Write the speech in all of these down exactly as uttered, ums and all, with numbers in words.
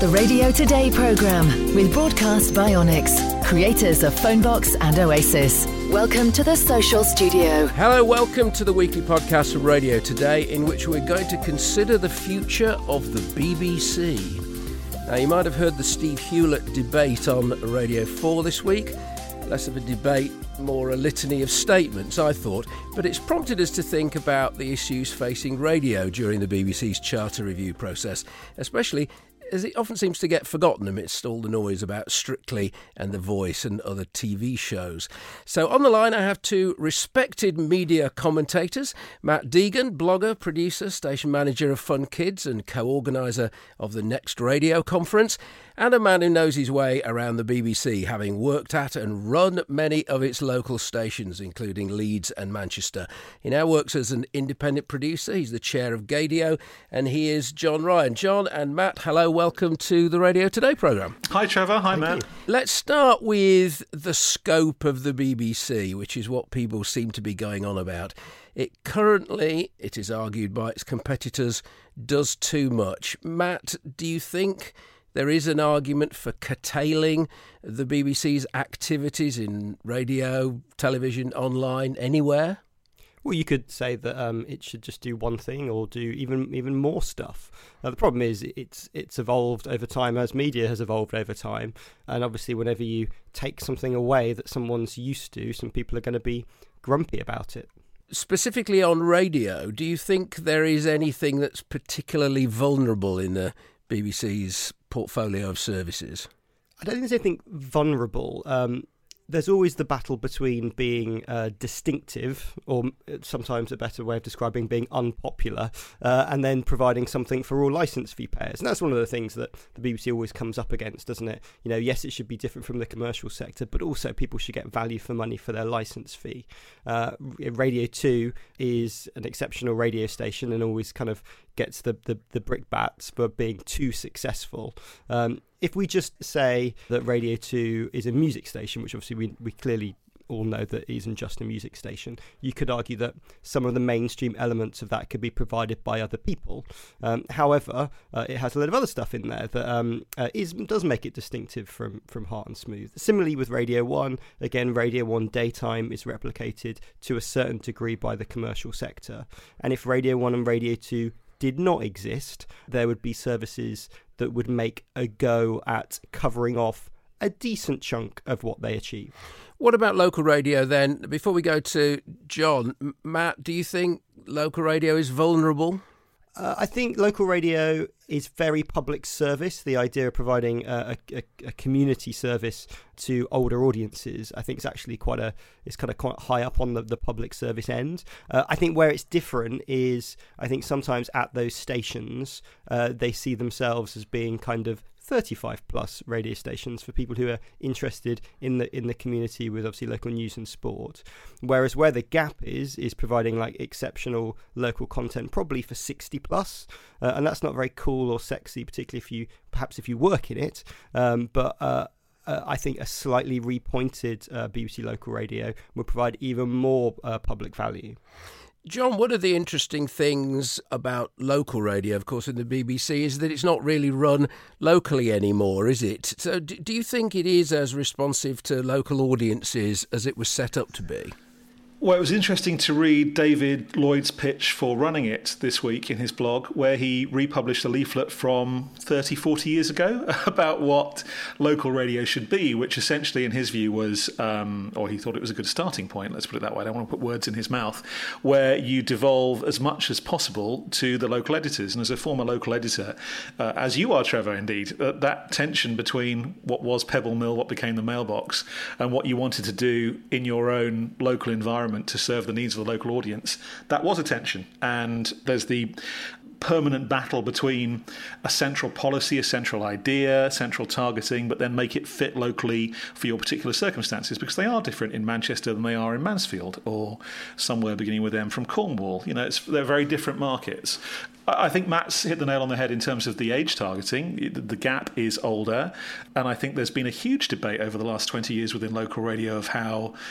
The Radio Today programme with Broadcast Bionics, creators of Phonebox and Oasis. Welcome to the Social Studio. Hello, welcome to the weekly podcast from Radio Today, in which we're going to consider the future of the B B C. Now, you might have heard the Steve Hewlett debate on Radio four this week. Less of a debate, more a litany of statements, I thought, but it's prompted us to think about the issues facing radio during the B B C's charter review process, especially as it often seems to get forgotten amidst all the noise about Strictly and The Voice and other T V shows. So on the line I have two respected media commentators, Matt Deegan, blogger, producer, station manager of Fun Kids and co-organiser of the Next Radio Conference, and a man who knows his way around the B B C, having worked at and run many of its local stations, including Leeds and Manchester. He now works as an independent producer. He's the chair of Gaydio, and he is John Ryan. John and Matt, hello, welcome to the Radio Today programme. Hi, Trevor. Hi, Thank Matt. you. Let's start with the scope of the B B C, which is what people seem to be going on about. It currently, it is argued by its competitors, does too much. Matt, do you think there is an argument for curtailing the B B C's activities in radio, television, online, anywhere? Well, you could say that um, it should just do one thing or do even even more stuff. Now, the problem is it's it's evolved over time as media has evolved over time. And obviously, whenever you take something away that someone's used to, some people are going to be grumpy about it. Specifically on radio, do you think there is anything that's particularly vulnerable in the B B C's portfolio of services? I don't think there's anything vulnerable. Um, there's always the battle between being uh, distinctive, or sometimes a better way of describing being unpopular, uh, and then providing something for all licence fee payers. And that's one of the things that the B B C always comes up against, doesn't it? You know, yes, it should be different from the commercial sector, but also people should get value for money for their licence fee. Uh, Radio two is an exceptional radio station and always kind of gets the, the, the brickbats for being too successful. Um, if we just say that Radio two is a music station, which obviously we, we clearly all know that it isn't just a music station, you could argue that some of the mainstream elements of that could be provided by other people. Um, however, uh, it has a lot of other stuff in there that um, uh, is does make it distinctive from, from Heart and Smooth. Similarly with Radio one, again, Radio one daytime is replicated to a certain degree by the commercial sector. And if Radio one and Radio two did not exist, there would be services that would make a go at covering off a decent chunk of what they achieve. What about local radio then? Before we go to John, Matt, do you think local radio is vulnerable? Uh, I think local radio is very public service. The idea of providing a, a, a community service to older audiences, I think, is actually quite a it's kind of quite high up on the, the public service end. Uh, I think where it's different is I think sometimes at those stations uh, they see themselves as being kind of thirty-five plus radio stations for people who are interested in the in the community with obviously local news and sport, whereas where the gap is is providing like exceptional local content probably for sixty plus, uh, and that's not very cool or sexy, particularly if you perhaps if you work in it, um, but uh, uh, I think a slightly repointed uh, B B C local radio will provide even more uh, public value. John, one of the interesting things about local radio, of course, in the B B C is that it's not really run locally anymore, is it? So do you think it is as responsive to local audiences as it was set up to be? Well, it was interesting to read David Lloyd's pitch for running it this week in his blog, where he republished a leaflet from thirty, forty years ago about what local radio should be, which essentially, in his view, was, um, or he thought it was a good starting point, let's put it that way, I don't want to put words in his mouth, where you devolve as much as possible to the local editors. And as a former local editor, uh, as you are, Trevor, indeed, uh, that tension between what was Pebble Mill, what became the mailbox, and what you wanted to do in your own local environment to serve the needs of the local audience, that was a tension. And there's the permanent battle between a central policy, a central idea, central targeting, but then make it fit locally for your particular circumstances, because they are different in Manchester than they are in Mansfield or somewhere beginning with M from Cornwall. You know, it's, they're very different markets. I think Matt's hit the nail on the head in terms of the age targeting. The gap is older, and I think there's been a huge debate over the last twenty years within local radio of how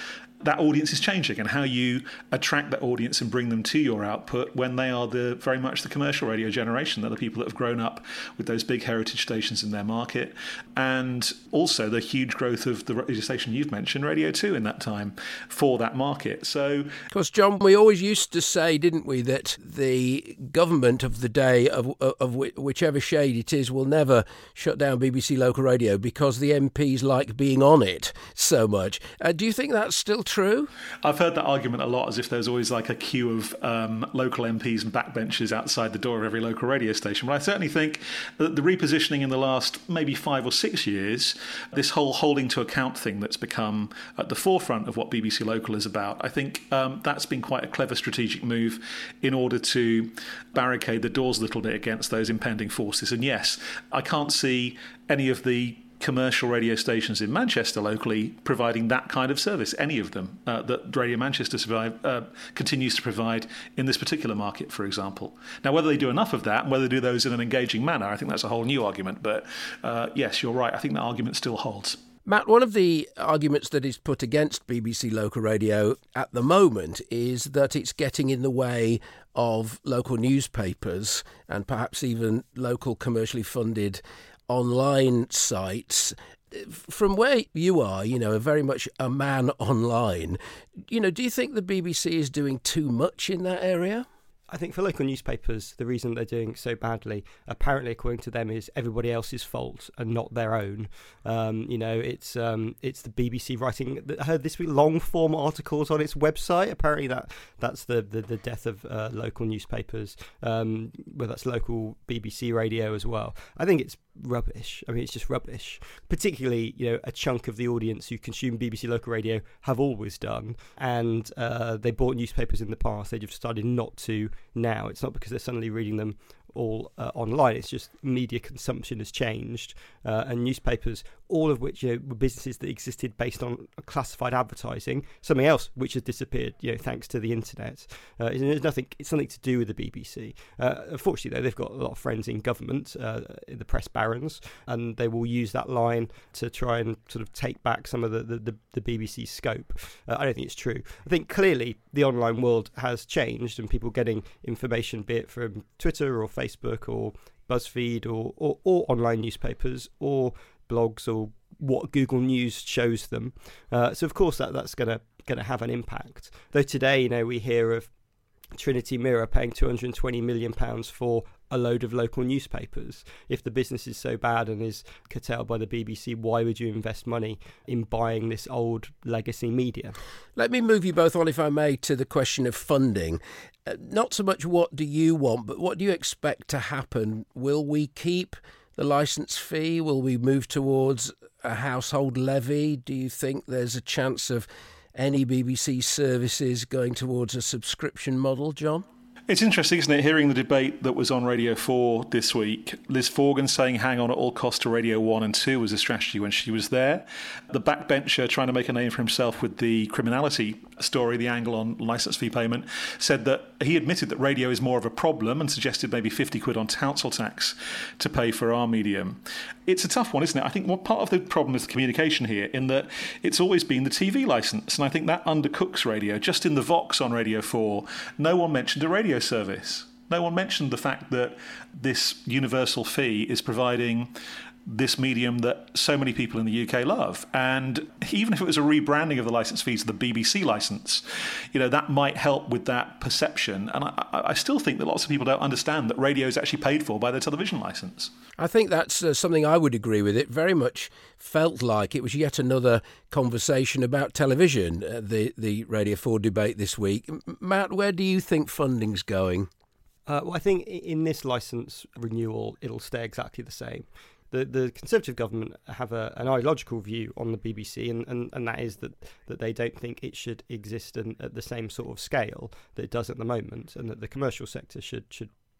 that audience is changing and how you attract that audience and bring them to your output when they are the very much the commercial radio generation. They're the people that have grown up with those big heritage stations in their market, and also the huge growth of the radio station you've mentioned, Radio two, in that time for that market. So, of course, John, we always used to say, didn't we, that the government of the day, of, of whichever shade it is, will never shut down B B C Local Radio because the M Ps like being on it so much. Uh, do you think that's still true? I've heard that argument a lot, as if there's always like a queue of um, local M Ps and backbenchers outside the door of every local radio station. But I certainly think that the repositioning in the last maybe five or six years, this whole holding to account thing that's become at the forefront of what B B C Local is about, I think um, that's been quite a clever strategic move in order to barricade the doors a little bit against those impending forces. And yes, I can't see any of the commercial radio stations in Manchester locally providing that kind of service, any of them, uh, that Radio Manchester survive, uh, continues to provide in this particular market, for example. Now, whether they do enough of that and whether they do those in an engaging manner, I think that's a whole new argument. But uh, yes, you're right. I think that argument still holds. Matt, one of the arguments that is put against B B C Local Radio at the moment is that it's getting in the way of local newspapers and perhaps even local commercially funded online sites. From where you are, you know, very much a man online, you know, do you think the B B C is doing too much in that area? I think for local newspapers, the reason they're doing so badly, apparently, according to them, is everybody else's fault and not their own. Um, you know, it's um, it's the B B C writing. I heard this week long form articles on its website. Apparently, that that's the the, the death of uh, local newspapers. Um, well, that's local B B C radio as well. I think it's rubbish. I mean, it's just rubbish. Particularly, you know, a chunk of the audience who consume B B C Local Radio have always done, and uh, they bought newspapers in the past. They just decided not to now. It's not because they're suddenly reading them all uh, online. It's just media consumption has changed, uh, and newspapers, all of which, you know, were businesses that existed based on classified advertising, something else which has disappeared, you know, thanks to the internet. Uh, there's nothing. It's something to do with the B B C. Uh, unfortunately, though, they've got a lot of friends in government, uh, in the press barons, and they will use that line to try and sort of take back some of the the, the, the B B C scope. Uh, I don't think it's true. I think clearly the online world has changed, and people getting information, be it from Twitter or Facebook or BuzzFeed or, or, or online newspapers or blogs or what Google News shows them. Uh, so of course that that's going to going to have an impact. Though today, you know, we hear of Trinity Mirror paying two hundred twenty million pounds for a load of local newspapers. If the business is so bad and is curtailed by the B B C, why would you invest money in buying this old legacy media? Let me move you both on, if I may, to the question of funding. Uh, not so much what do you want, but what do you expect to happen? Will we keep the licence fee? Will we move towards a household levy? Do you think there's a chance of any B B C services going towards a subscription model, John? It's interesting, isn't it, hearing the debate that was on Radio four this week. Liz Forgan saying hang on at all costs to Radio one and two was a strategy when she was there. The backbencher trying to make a name for himself with the criminality story, the angle on licence fee payment, said that he admitted that radio is more of a problem and suggested maybe fifty quid on council tax to pay for our medium. It's a tough one, isn't it? I think what part of the problem is the communication here, in that it's always been the T V licence, and I think that undercooks radio. Just in the Vox on Radio four, no one mentioned a radio service. No one mentioned the fact that this universal fee is providing this medium that so many people in the U K love. And even if it was a rebranding of the licence fee to the B B C licence, you know, that might help with that perception. And I, I still think that lots of people don't understand that radio is actually paid for by the television licence. I think that's uh, something I would agree with. It very much felt like it was yet another conversation about television, uh, the, the Radio four debate this week. M- Matt, where do you think funding's going? Uh, well, I think in this licence renewal, it'll stay exactly the same. The the Conservative government have a, an ideological view on the B B C, and, and, and that is that, that they don't think it should exist in, at the same sort of scale that it does at the moment, and that the commercial sector should should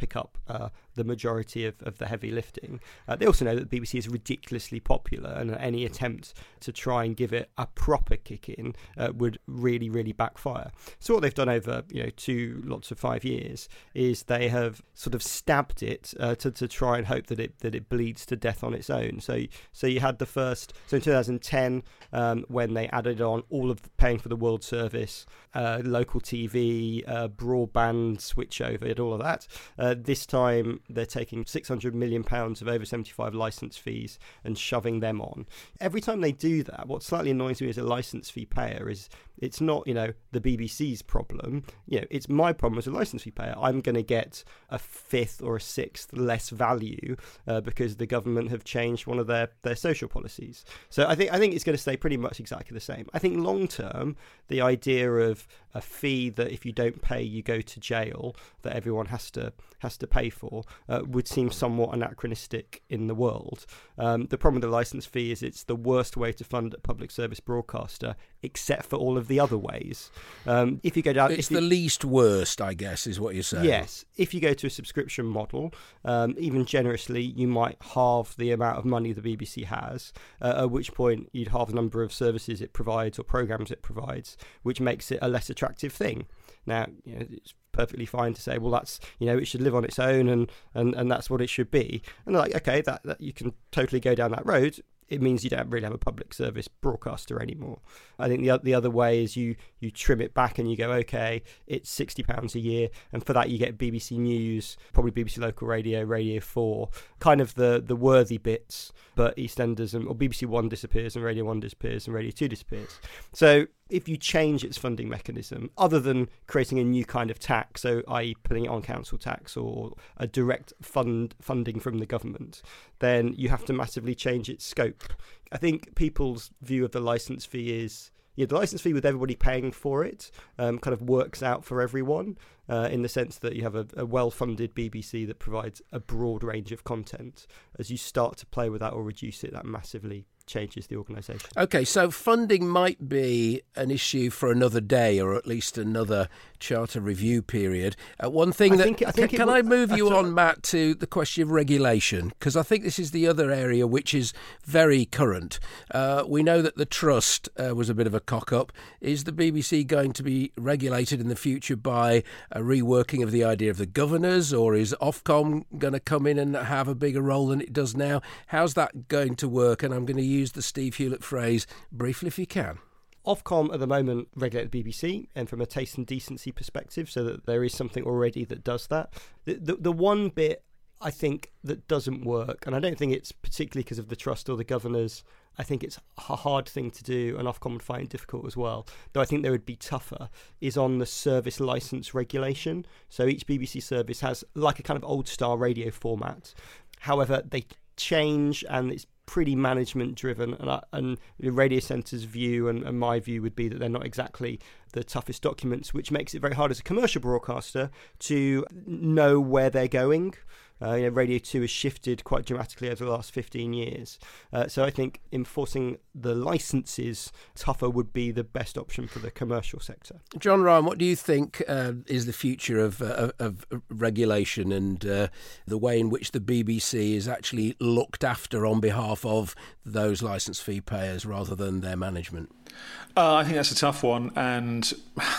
pick up uh, the majority of, of the heavy lifting. Uh, they also know that the B B C is ridiculously popular, and any attempt to try and give it a proper kick in uh, would really, really backfire. So what they've done over you know two lots of five years is they have sort of stabbed it uh, to to try and hope that it that it bleeds to death on its own. So so you had the first so in two thousand ten um, when they added on all of the paying for the World Service, uh, local T V, uh, broadband switchover, and all of that. Uh, this time they're taking six hundred million pounds of over seventy-five licence fees and shoving them on. Every time they do that, what slightly annoys me as a licence fee payer is it's not, you know, the B B C's problem. You know, it's my problem as a licence fee payer. I'm going to get a fifth or a sixth less value uh, because the government have changed one of their, their social policies. So I think I think it's going to stay pretty much exactly the same. I think long term, the idea of a fee that if you don't pay you go to jail that everyone has to has to pay for uh, would seem somewhat anachronistic in the world. Um, the problem with the licence fee is it's the worst way to fund a public service broadcaster, except for all of the other ways. Um, if you go down, it's you, the least worst, I guess, is what you're saying. Yes, if you go to a subscription model, um, even generously, you might halve the amount of money the B B C has. Uh, at which point you'd halve the number of services it provides or programmes it provides, which makes it a less attractive thing. Now, you know, it's perfectly fine to say, well, that's, you know, it should live on its own and, and, and that's what it should be. And they're like, okay, that, that you can totally go down that road. It means you don't really have a public service broadcaster anymore. I think the the other way is you you trim it back and you go, okay, it's sixty pounds a year, and for that you get B B C News, probably B B C Local Radio, Radio four, kind of the, the worthy bits, but EastEnders and or B B C One disappears and Radio one disappears and Radio two disappears. So if you change its funding mechanism, other than creating a new kind of tax, so that is putting it on council tax or a direct fund funding from the government, then you have to massively change its scope. I think people's view of the licence fee is, yeah, the licence fee with everybody paying for it um, kind of works out for everyone uh, in the sense that you have a, a well-funded B B C that provides a broad range of content. As you start to play with that or reduce it, that massively changes the organisation. OK, so funding might be an issue for another day or at least another charter review period. Uh, one thing I that... think, I think can can will, I move you uh, on, Matt, to the question of regulation? Because I think this is the other area which is very current. Uh, we know that the Trust uh, was a bit of a cock-up. Is the B B C going to be regulated in the future by a reworking of the idea of the governors, or is Ofcom going to come in and have a bigger role than it does now? How's that going to work? And I'm going to use the Steve Hewlett phrase briefly if you can. Ofcom at the moment regulate the B B C, and from a taste and decency perspective, so that there is something already that does that. The, the, the one bit I think that doesn't work, and I don't think it's particularly because of the Trust or the governors, I think it's a hard thing to do, and Ofcom would find it difficult as well, though I think they would be tougher, is on the service licence regulation. So each B B C service has like a kind of old-style radio format. However, they change, and it's pretty management driven, and, I, and the Radio Centre's view and, and my view would be that they're not exactly the toughest documents, which makes it very hard as a commercial broadcaster to know where they're going. Uh, you know, Radio two has shifted quite dramatically over the last fifteen years. Uh, so I think enforcing the licences tougher would be the best option for the commercial sector. John Ryan, what do you think uh, is the future of, uh, of regulation and uh, the way in which the B B C is actually looked after on behalf of those licence fee payers rather than their management? Uh, I think that's a tough one, and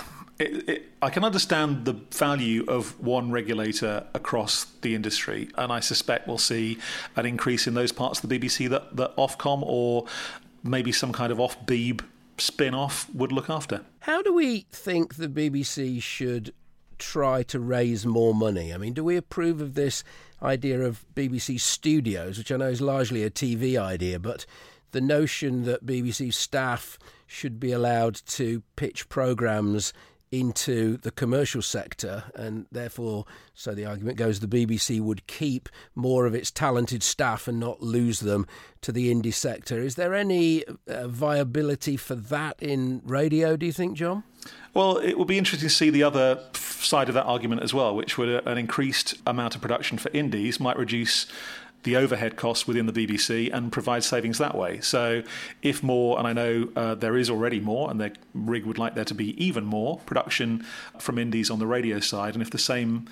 It, it, I can understand the value of one regulator across the industry, and I suspect we'll see an increase in those parts of the B B C that, that Ofcom or maybe some kind of off-Beeb spin-off would look after. How do we think the B B C should try to raise more money? I mean, do we approve of this idea of B B C Studios, which I know is largely a T V idea, but the notion that B B C staff should be allowed to pitch programmes into the commercial sector, and therefore, so the argument goes, the B B C would keep more of its talented staff and not lose them to the indie sector. Is there any uh, viability for that in radio, do you think, John? Well, it will be interesting to see the other side of that argument as well, which would uh, an increased amount of production for indies might reduce the overhead costs within the B B C and provide savings that way. So if more, and I know uh, there is already more, and the R I G would like there to be even more production from indies on the radio side, and if the same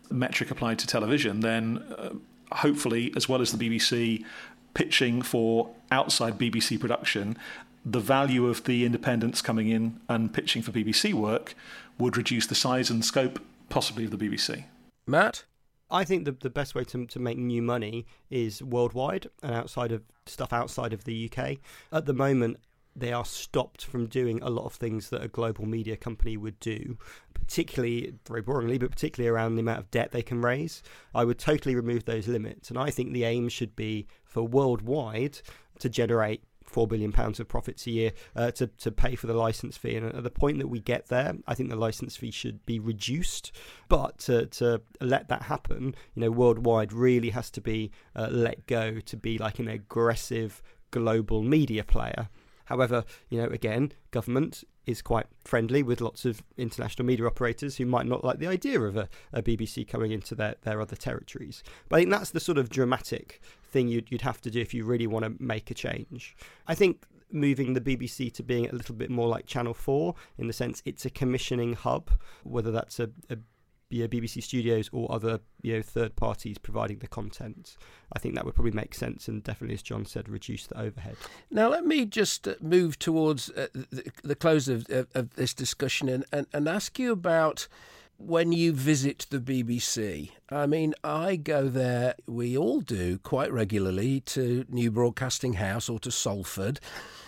metric applied to television, then uh, hopefully, as well as the B B C pitching for outside B B C production, the value of the independents coming in and pitching for B B C work would reduce the size and scope possibly of the B B C. Matt? I think the the best way to to make new money is worldwide and outside of stuff outside of the U K. At the moment, they are stopped from doing a lot of things that a global media company would do, particularly, very boringly, but particularly around the amount of debt they can raise. I would totally remove those limits. And I think the aim should be for worldwide to generate four billion pounds of profits a year uh, to, to pay for the licence fee. And at the point that we get there, I think the licence fee should be reduced. But to, to let that happen, you know, worldwide really has to be uh, let go to be like an aggressive global media player. However, you know, again, government is quite friendly with lots of international media operators who might not like the idea of a, a B B C coming into their, their other territories. But I think that's the sort of dramatic thing you'd, you'd have to do if you really want to make a change. I think moving the B B C to being a little bit more like Channel four, in the sense it's a commissioning hub, whether that's a, a you know, B B C Studios or other you know third parties providing the content. I think that would probably make sense and definitely, as John said, reduce the overhead. Now, let me just move towards uh, the, the close of, of, of this discussion and, and, and ask you about when you visit the B B C. I mean, I go there, we all do, quite regularly, to New Broadcasting House or to Salford.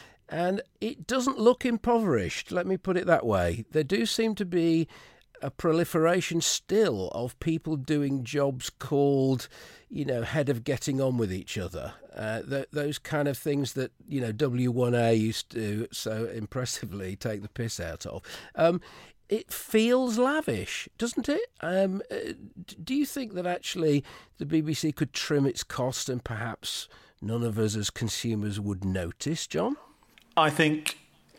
And it doesn't look impoverished, let me put it that way. There do seem to be a proliferation still of people doing jobs called, you know, head of getting on with each other. Uh, th- those kind of things that, you know, W one A used to so impressively take the piss out of. Um, it feels lavish, doesn't it? Um, uh, do you think that actually the B B C could trim its cost and perhaps none of us as consumers would notice, John? I think...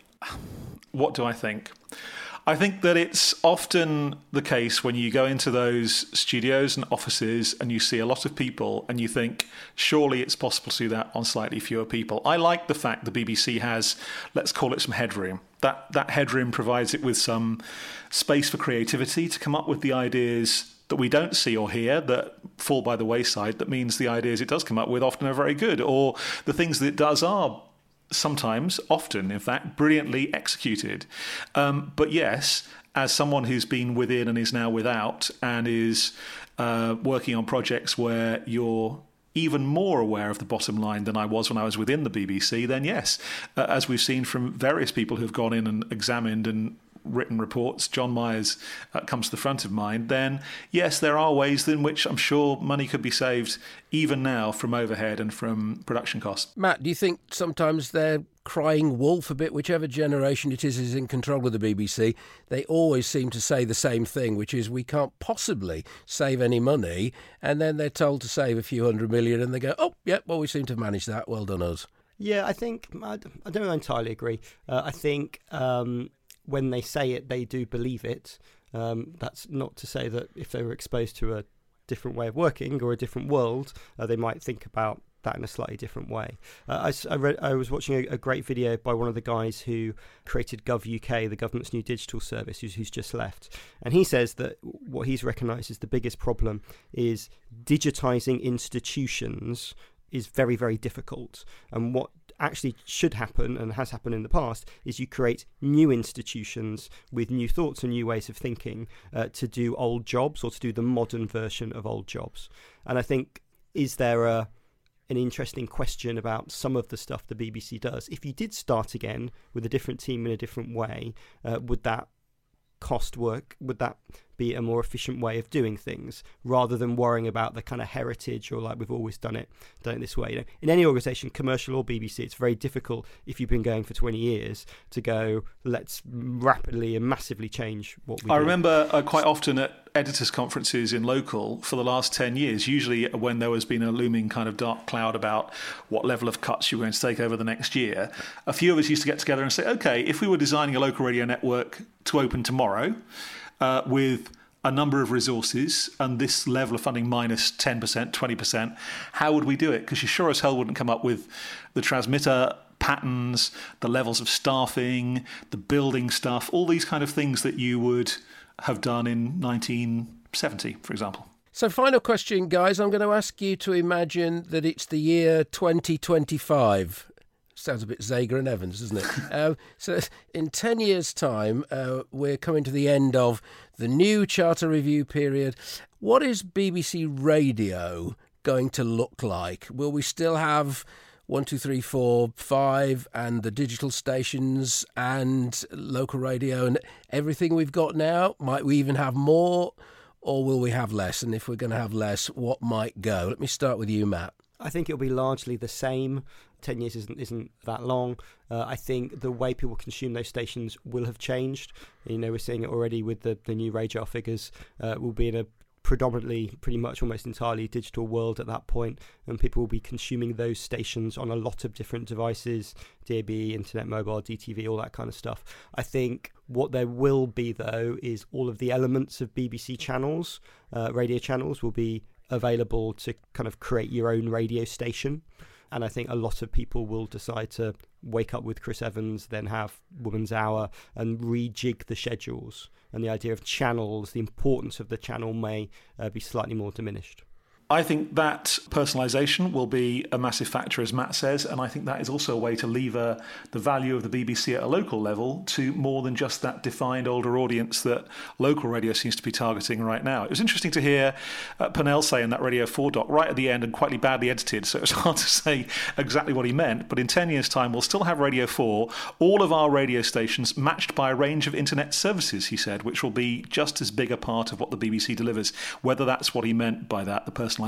What do I think? I think that it's often the case when you go into those studios and offices and you see a lot of people and you think, surely it's possible to do that on slightly fewer people. I like the fact the B B C has, let's call it some headroom. That, that headroom provides it with some space for creativity to come up with the ideas that we don't see or hear that fall by the wayside. That means the ideas it does come up with often are very good, or the things that it does are sometimes, often, in fact, brilliantly executed. Um, but yes, as someone who's been within and is now without and is uh, working on projects where you're even more aware of the bottom line than I was when I was within the B B C, then yes, uh, as we've seen from various people who've gone in and examined and written reports, John Myers uh, comes to the front of mind, then yes, there are ways in which I'm sure money could be saved even now from overhead and from production costs. Matt, do you think sometimes they're crying wolf a bit, whichever generation it is is in control of the B B C? They always seem to say the same thing, which is we can't possibly save any money, and then they're told to save a few hundred million and they go, oh, yeah, well, we seem to have managed that, well done us. Yeah, I think, I don't entirely agree. Uh, I think um, when they say it, they do believe it. Um, that's not to say that if they were exposed to a different way of working or a different world, uh, they might think about that in a slightly different way. Uh, I, I, read, I was watching a, a great video by one of the guys who created Gov U K, the government's new digital service, who's, who's just left. And he says that what he's recognised as the biggest problem is digitising institutions is very, very difficult. And what actually should happen, and has happened in the past, is you create new institutions with new thoughts and new ways of thinking uh, to do old jobs or to do the modern version of old jobs. And I think, is there a an interesting question about some of the stuff the B B C does? If you did start again with a different team in a different way, uh, would that cost work? Would that be a more efficient way of doing things rather than worrying about the kind of heritage or like we've always done it, done it this way? You know, in any organisation, commercial or B B C, it's very difficult if you've been going for twenty years to go, let's rapidly and massively change what we I do. remember uh, quite often at editors' conferences in local for the last ten years, usually when there has been a looming kind of dark cloud about what level of cuts you were going to take over the next year, a few of us used to get together and say, okay, if we were designing a local radio network to open tomorrow, Uh, with a number of resources and this level of funding minus ten percent, twenty percent, how would we do it? Because you sure as hell wouldn't come up with the transmitter patterns, the levels of staffing, the building stuff, all these kind of things that you would have done in nineteen seventy, for example. So final question, guys. I'm going to ask you to imagine that it's the year twenty twenty-five. Sounds a bit Zager and Evans, doesn't it? uh, so in ten years' time, uh, we're coming to the end of the new Charter Review period. What is B B C Radio going to look like? Will we still have one, two, three, four, five, and the digital stations and local radio and everything we've got now? Might we even have more, or will we have less? And if we're going to have less, what might go? Let me start with you, Matt. I think it'll be largely the same. Ten years isn't isn't that long. Uh, I think the way people consume those stations will have changed. You know, we're seeing it already with the, the new radar figures. Uh, we'll be in a predominantly, pretty much almost entirely digital world at that point, and people will be consuming those stations on a lot of different devices, D A B, internet, mobile, D T V, all that kind of stuff. I think what there will be, though, is all of the elements of B B C channels, uh, radio channels, will be available to kind of create your own radio station. And I think a lot of people will decide to wake up with Chris Evans, then have Woman's Hour, and rejig the schedules. And the idea of channels, the importance of the channel may uh, be slightly more diminished. I think that personalisation will be a massive factor, as Matt says, and I think that is also a way to lever the value of the B B C at a local level to more than just that defined older audience that local radio seems to be targeting right now. It was interesting to hear uh, Purnell say in that Radio four doc right at the end, and quite badly edited, so it's hard to say exactly what he meant, but in ten years' time we'll still have Radio four, all of our radio stations matched by a range of internet services, he said, which will be just as big a part of what the B B C delivers. Whether that's what he meant by that, the personalisation,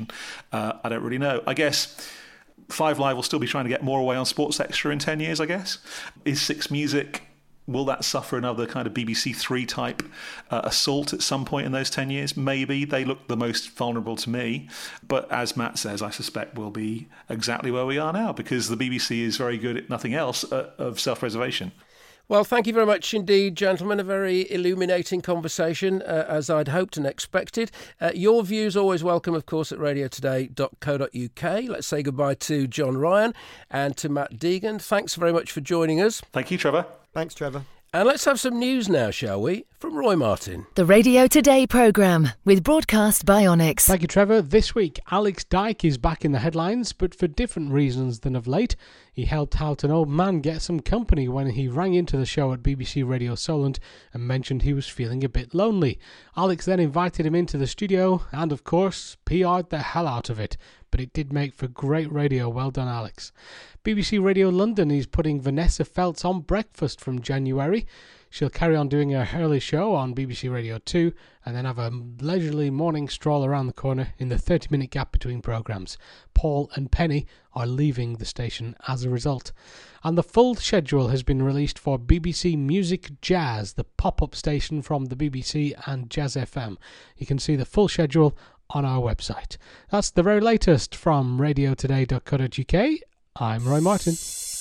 Uh, I don't really know. I guess Five Live will still be trying to get more away on Sports Extra in ten years, I guess. Is Six Music, will that suffer another kind of B B C Three type uh, assault at some point in those ten years? Maybe. They look the most vulnerable to me. But as Matt says, I suspect we'll be exactly where we are now, because the B B C is very good at nothing else uh, of self-preservation. Well, thank you very much indeed, gentlemen. A very illuminating conversation, uh, as I'd hoped and expected. Uh, your views always welcome, of course, at radio today dot co dot uk. Let's say goodbye to John Ryan and to Matt Deegan. Thanks very much for joining us. Thank you, Trevor. Thanks, Trevor. And let's have some news now, shall we, from Roy Martin. The Radio Today programme with Broadcast Bionics. Thank you, Trevor. This week, Alex Dyke is back in the headlines, but for different reasons than of late. He helped out an old man get some company when he rang into the show at B B C Radio Solent and mentioned he was feeling a bit lonely. Alex then invited him into the studio and, of course, P R'd the hell out of it. But it did make for great radio. Well done, Alex. B B C Radio London is putting Vanessa Feltz on breakfast from January. She'll carry on doing her early show on B B C Radio two and then have a leisurely morning stroll around the corner in the thirty-minute gap between programmes. Paul and Penny are leaving the station as a result. And the full schedule has been released for B B C Music Jazz, the pop-up station from the B B C and Jazz F M. You can see the full schedule on our website. That's the very latest from radio today dot co dot uk. I'm Roy Martin.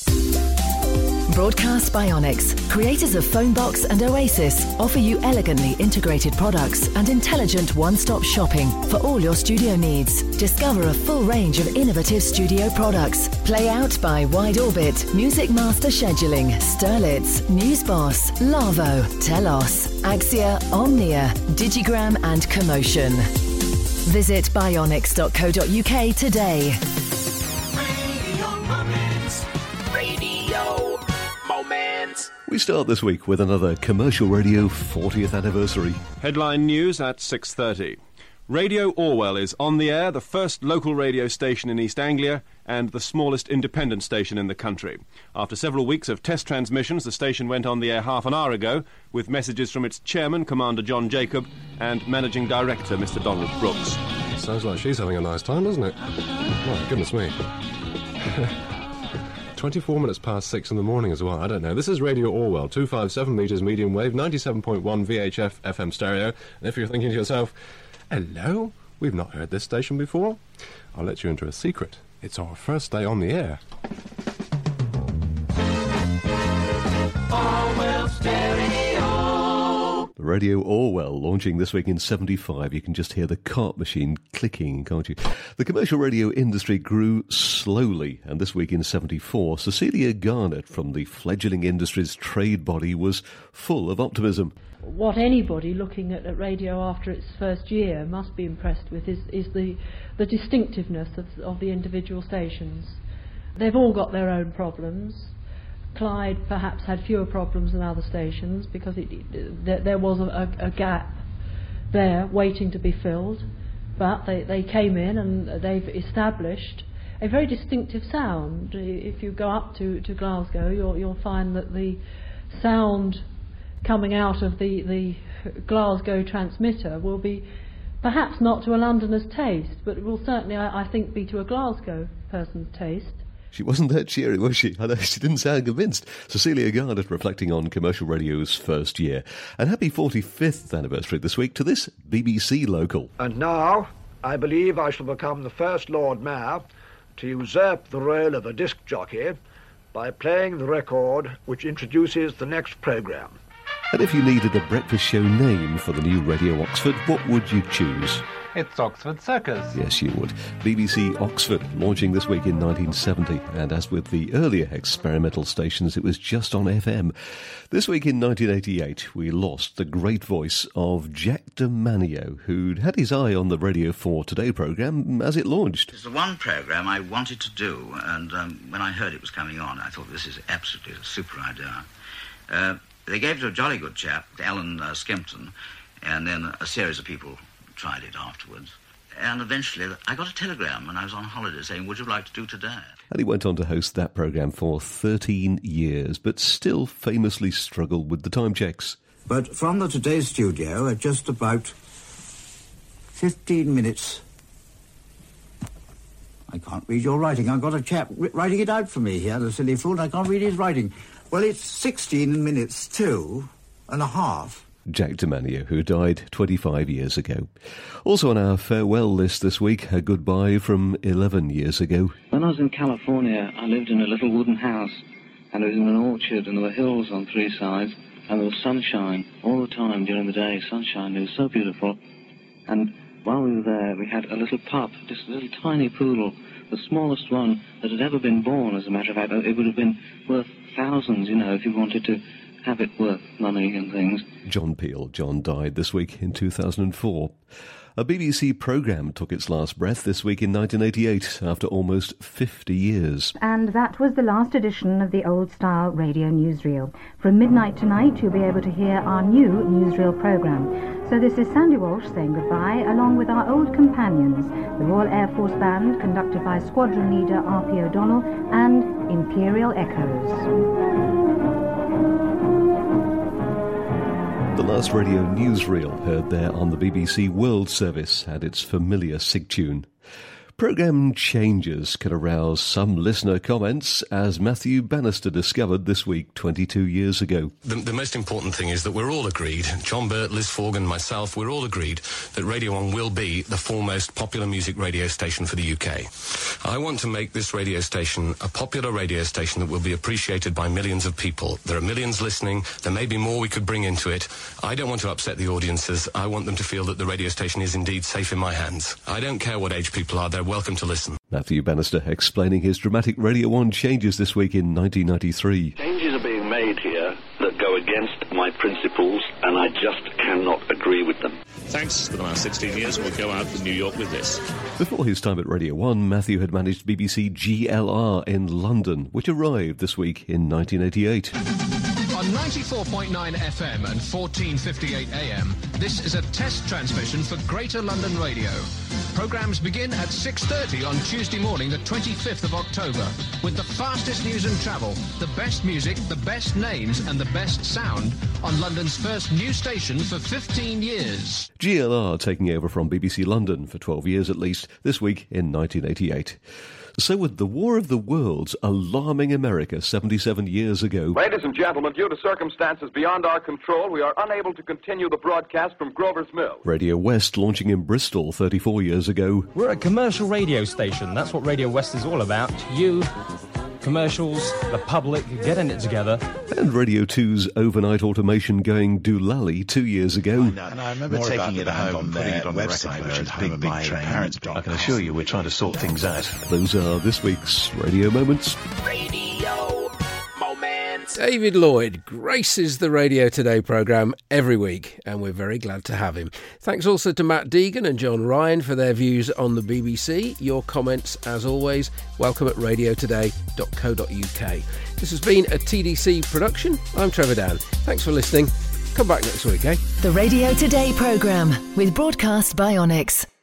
Broadcast Bionics, creators of Phonebox and Oasis, offer you elegantly integrated products and intelligent one-stop shopping for all your studio needs. Discover a full range of innovative studio products. Play Out by Wide Orbit, Music Master Scheduling, Sterlitz, Newsboss, Lavo, Telos, Axia, Omnia, Digigram and Commotion. Visit bionics dot co dot uk today. Radio Moments. Radio Moments. We start this week with another Commercial Radio fortieth anniversary. Headline news at six thirty. Radio Orwell is on the air, the first local radio station in East Anglia and the smallest independent station in the country. After several weeks of test transmissions, the station went on the air half an hour ago with messages from its chairman, Commander John Jacob, and managing director, Mister Donald Brooks. Sounds like she's having a nice time, doesn't it? My goodness me. twenty-four minutes past six in the morning as well. I don't know. This is Radio Orwell, two fifty-seven metres medium wave, ninety-seven point one V H F F M stereo. And if you're thinking to yourself, hello, we've not heard this station before, I'll let you into a secret. It's our first day on the air. Orwell Stereo. Radio Orwell launching this week in seventy-five. You can just hear the cart machine clicking, can't you? The commercial radio industry grew slowly, and this week in seventy-four, Cecilia Garnett from the fledgling industry's trade body was full of optimism. What anybody looking at, at radio after its first year must be impressed with is, is the, the distinctiveness of, of the individual stations. They've all got their own problems. Clyde perhaps had fewer problems than other stations because it, it, there, there was a, a gap there waiting to be filled, but they, they came in and they've established a very distinctive sound. If you go up to, to Glasgow, you'll, you'll find that the sound coming out of the, the Glasgow transmitter will be perhaps not to a Londoner's taste, but it will certainly, I, I think, be to a Glasgow person's taste. She wasn't that cheery, was she? I know, she didn't sound convinced. Cecilia Garnett reflecting on commercial radio's first year. And happy forty-fifth anniversary this week to this B B C local. And now, I believe I shall become the first Lord Mayor to usurp the role of a disc jockey by playing the record which introduces the next programme. And if you needed a breakfast show name for the new Radio Oxford, what would you choose? It's Oxford Circus. Yes, you would. B B C Oxford, launching this week in nineteen seventy, and as with the earlier experimental stations, it was just on F M. This week in nineteen eighty-eight, we lost the great voice of Jack de Manio, who'd had his eye on the Radio four Today programme as it launched. It's the one programme I wanted to do, and um, when I heard it was coming on, I thought this is absolutely a super idea. Uh, they gave it to a jolly good chap, Alan uh, Skempton, and then a series of people tried it afterwards. And eventually I got a telegram when I was on holiday saying, would you like to do Today? And he went on to host that programme for thirteen years, but still famously struggled with the time checks. But from the Today studio at just about fifteen minutes... I can't read your writing. I've got a chap writing it out for me here, the silly fool, and I can't read his writing. Well, it's sixteen minutes two and a half. Jack de Manio, who died twenty-five years ago. Also on our farewell list this week, a goodbye from eleven years ago. When I was in California, I lived in a little wooden house, and it was in an orchard, and there were hills on three sides, and there was sunshine all the time during the day, sunshine. It was so beautiful. And while we were there, we had a little pup, just a little tiny poodle, the smallest one that had ever been born, as a matter of fact. It would have been worth thousands, you know, if you wanted to have it worth money and things. John Peel. John died this week in two thousand four. A B B C programme took its last breath this week in nineteen eighty-eight, after almost fifty years. And that was the last edition of the old-style radio newsreel. From midnight tonight, you'll be able to hear our new newsreel programme. So this is Sandy Walsh saying goodbye, along with our old companions, the Royal Air Force Band, conducted by Squadron Leader R P O'Donnell, and Imperial Echoes. The last radio newsreel heard there on the B B C World Service had its familiar sig tune. Programme changes can arouse some listener comments, as Matthew Bannister discovered this week twenty-two years ago. The, the most important thing is that we're all agreed, John Burt, Liz Forgan, myself, we're all agreed that Radio one will be the foremost popular music radio station for the U K. I want to make this radio station a popular radio station that will be appreciated by millions of people. There are millions listening. There may be more we could bring into it. I don't want to upset the audiences. I want them to feel that the radio station is indeed safe in my hands. I don't care what age people are. They're welcome to listen. Matthew Bannister explaining his dramatic Radio one changes this week in nineteen ninety-three. Changes are being made here that go against my principles, and I just cannot agree with them. Thanks for the last sixteen years. We'll go out from New York with this. Before his time at Radio one, Matthew had managed B B C G L R in London, which arrived this week in nineteen eighty-eight. On ninety-four point nine F M and fourteen fifty-eight A M, this is a test transmission for Greater London Radio. Programmes begin at six thirty on Tuesday morning, the twenty-fifth of October, with the fastest news and travel, the best music, the best names and the best sound on London's first new station for fifteen years. G L R taking over from B B C London for twelve years at least, this week in nineteen eighty-eight. So with the War of the Worlds alarming America seventy-seven years ago... Ladies and gentlemen, due to circumstances beyond our control, we are unable to continue the broadcast from Grover's Mill. Radio West launching in Bristol thirty-four years ago... We're a commercial radio station. That's what Radio West is all about. You commercials, the public, getting it together. And Radio two's overnight automation going doolally two years ago. And I remember More taking it home and putting it on the website, which is big, big train. I can assure you we're trying to sort things out. Those are this week's Radio Moments. Radio Moments. David Lloyd graces the Radio Today programme every week, and we're very glad to have him. Thanks also to Matt Deegan and John Ryan for their views on the B B C. Your comments, as always, welcome at radio today dot co dot uk. This has been a T D C production. I'm Trevor Dan. Thanks for listening. Come back next week, eh? The Radio Today programme with Broadcast by Onyx.